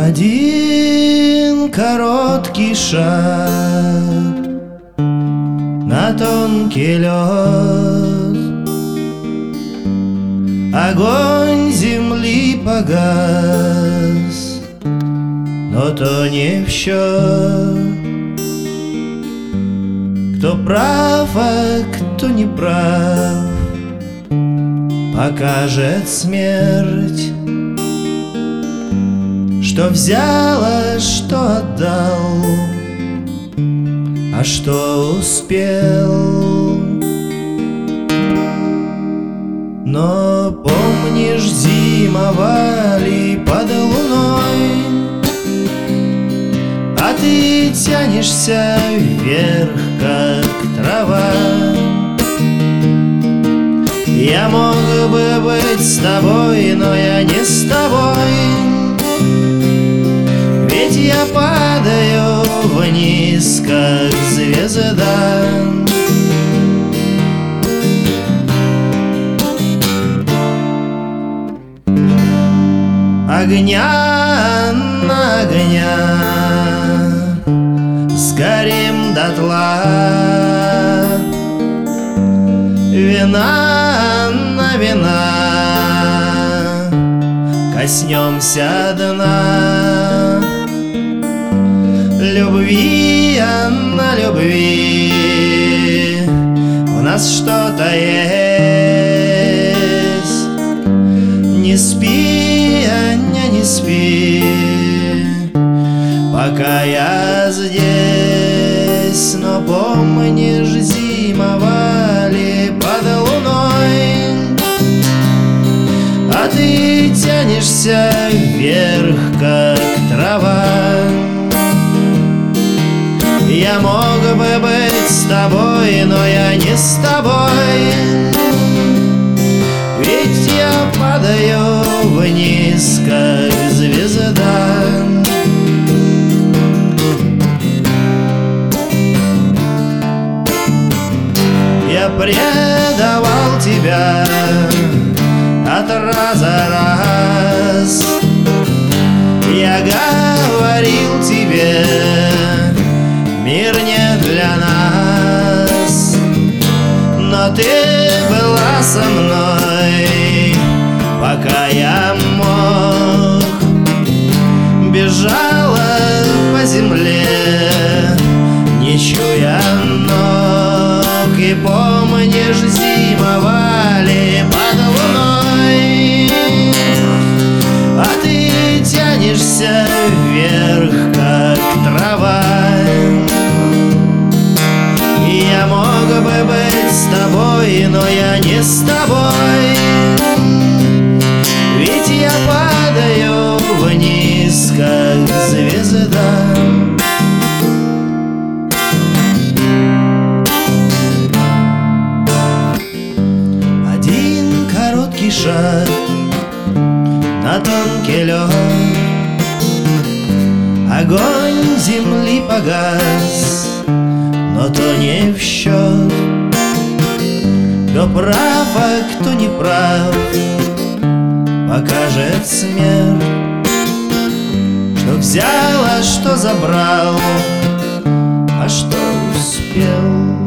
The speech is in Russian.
Один короткий шаг на тонкий лед, огонь земли погас, но то не в счет. Кто прав, а кто не прав, покажет смерть. Что взял, а что отдал, а что успел. Но помнишь, зимовали под луной, а ты тянешься вверх, как трава. Я мог бы быть с тобой, но я не с тобой, ведь я падаю вниз, как звезда. Огня на огня сгорим дотла, вина на вина коснемся дна. Любви на любви у нас что-то есть. Не спи, Аня, не спи, пока я здесь. Но помнишь, зимовали под луной, а ты тянешься вверх, как трава. Я мог бы быть с тобой, но я не с тобой, ведь я падаю вниз, как звезда. Я предавал тебя от раза раз, я говорил тебе, мир не для нас, но ты была со мной, пока я мог. Бежала по земле, не чуя ног. И помнишь, зимовали под луной, а ты тянешься вверх, как трава. Я мог бы быть с тобой, но я не с тобой, ведь я падаю вниз, как звезда. Один короткий шаг на тонкий лед, огонь земли погас, но то не в счет. Кто прав, а кто не прав, покажет смерть. Что взял, а что забрал, а что успел.